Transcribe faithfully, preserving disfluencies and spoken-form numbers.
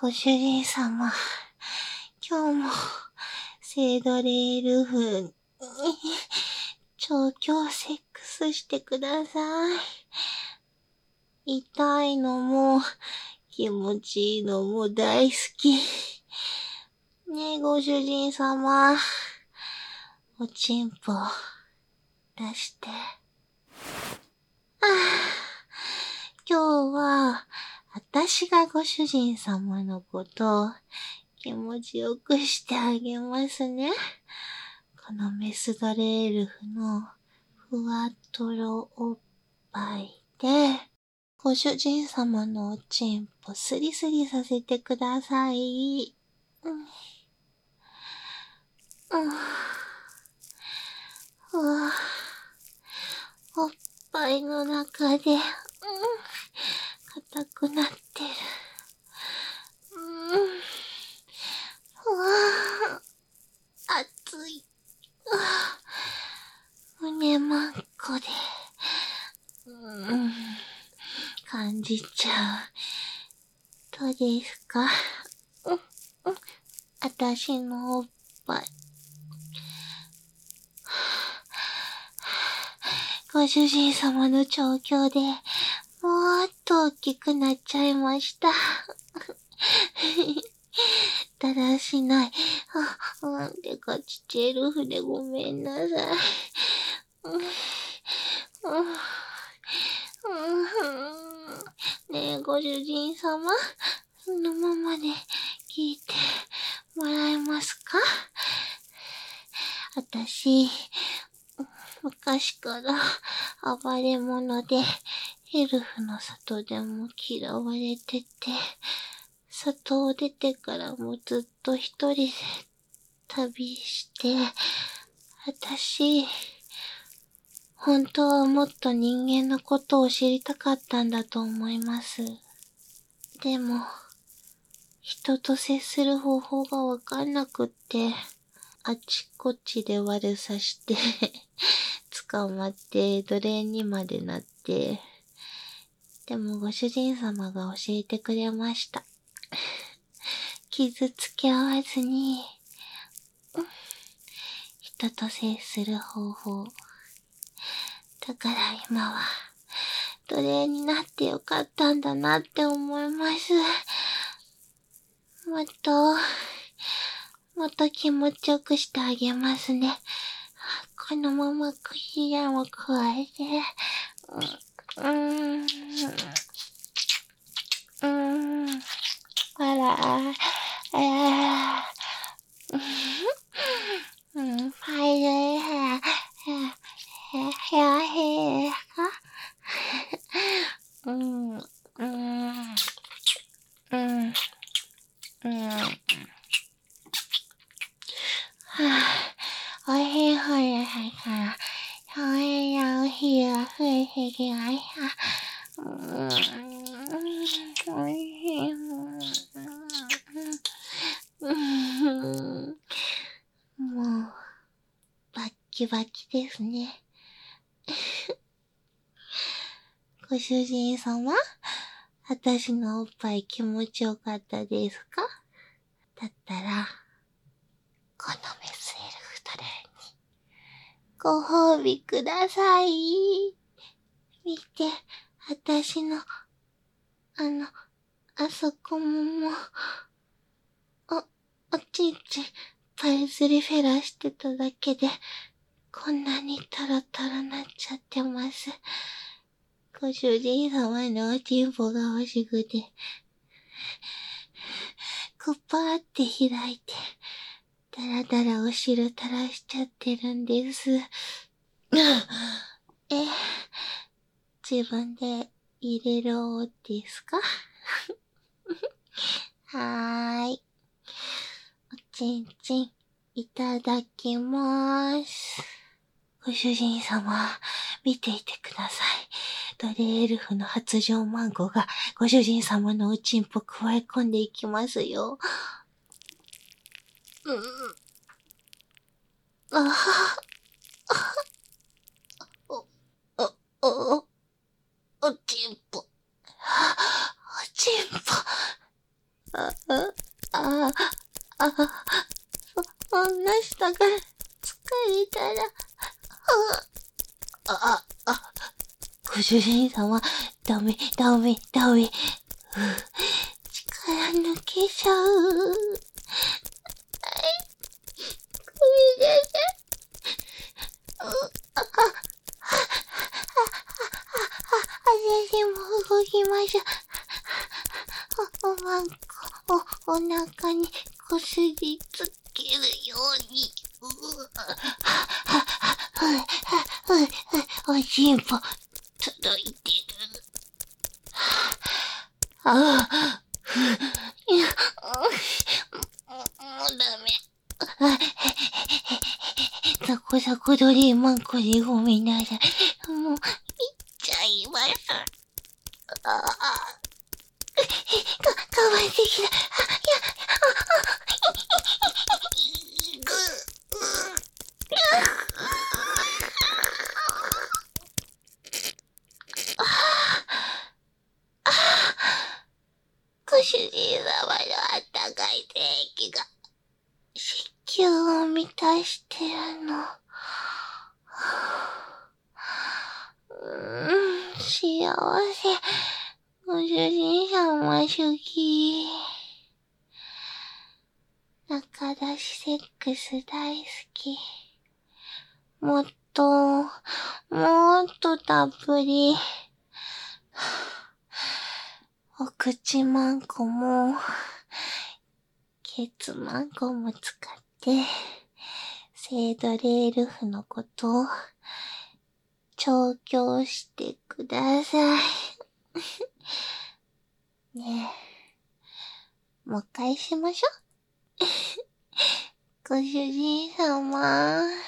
ご主人様、今日も、セードレール風に、調教セックスしてください。痛いのも、気持ちいいのも大好き。ねえ、ご主人様、おちんぽ、出して。ああ、今日は、私がご主人様のことを気持ちよくしてあげますね。このメスドレールフのふわとろおっぱいで、ご主人様のおちんぽスリスリさせてください。うん。うん。うわ。おっぱいの中で、うん。硬くなってる。うん。うわ。熱い。うわ。胸まんこで、うん。感じちゃう。どうですか？うん。うん。あたしのおっぱい。ご主人様の調教で、もっと大きくなっちゃいました。だらしない。あ、うん、でかちちエルフでごめんなさい。うん、うん、うん、ねえ、ご主人様、そのままで聞いてもらえますか？あたし、昔から暴れ者で、エルフの里でも嫌われてて、里を出てからもずっと一人で旅して、あたし、本当はもっと人間のことを知りたかったんだと思います。でも、人と接する方法がわかんなくって、あちこちで悪さして、捕まって奴隷にまでなって、でもご主人様が教えてくれました。傷つけ合わずに、人と接する方法。だから今は、奴隷になってよかったんだなって思います。もっと、もっと気持ちよくしてあげますね。このままクリアも加えて、うーん、うーん、あら、あら、うん、ファイルヘア、ヘア、ヘア、うん、うん、うん、うん。はぁ、おいほやはから、おいやおひやふえへきがいは、うーん、おいしい、うーん、もう、バッキバキですね。ご主人様、私のおっぱい気持ちよかったですか？だったら、このメスエルフトレイに、ご褒美ください。見て、私の、あの、あそこももう、お、おちんちん、パイズリフェラしてただけで、こんなにタラタラなっちゃってます。ご主人様のおちんぽが欲しくて、くぱーって開いて、だらだらお汁垂らしちゃってるんです。え、自分で入れろですか？はーい。おちんちん、いただきまーす。ご主人様、見ていてください。ドレエルフの発情マンゴーがご主人様のおちんぽ加え込んでいきますよ。うん。あは、お、お、お、おちんぽ。おちんぽ。ああ、 主人様、ダメ、ダメ、ダメ。力抜けちゃう。はい。ごめんなさい。う、あ、あ、あ、私も動きましょう。お、おまんこ、お、お腹にこすりつけるように。うは、は、は、は、は、は、おしんぽ、届いてる。ああ、ふ、いや、もうダメ。ザコザコドリーマンコでごめんなさい。もう、いっちゃいます。ああ、か、かわいすぎだ。あ、いや、あ、ぐ、ご主人様のあったかい精液が、子宮を満たしてるの。うーん、幸せ。ご主人様主義。中出しセックス大好き。もっと、もっとたっぷり。お口マンコも、ケツマンコも使って、セードレールフのことを、調教してください。ねえ、もう一回しましょう。ご主人様。